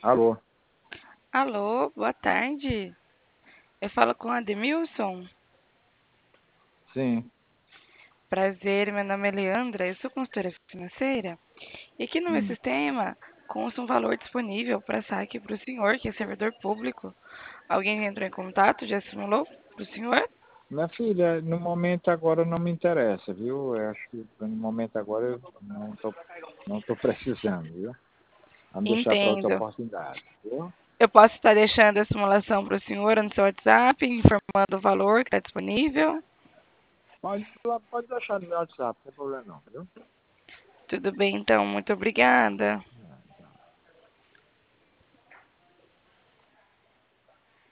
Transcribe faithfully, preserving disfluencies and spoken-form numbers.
Alô? Alô, boa tarde. Eu falo com a Ademilson. Sim, Prazer, meu nome é Leandra, eu sou consultora financeira. E aqui no meu hum. sistema consta um valor disponível para saque para o senhor, que é servidor público. Alguém entrou em contato, já simulou para o senhor? Minha filha, no momento agora não me interessa, viu? Eu acho que no momento agora eu não tô, não tô precisando, viu? Vamos deixar para outra Entendo. oportunidade, viu? Eu posso estar deixando a simulação para o senhor no seu WhatsApp, informando o valor que está disponível. Pode, pode deixar no meu WhatsApp, não tem problema não, viu? Tudo bem, então, muito obrigada.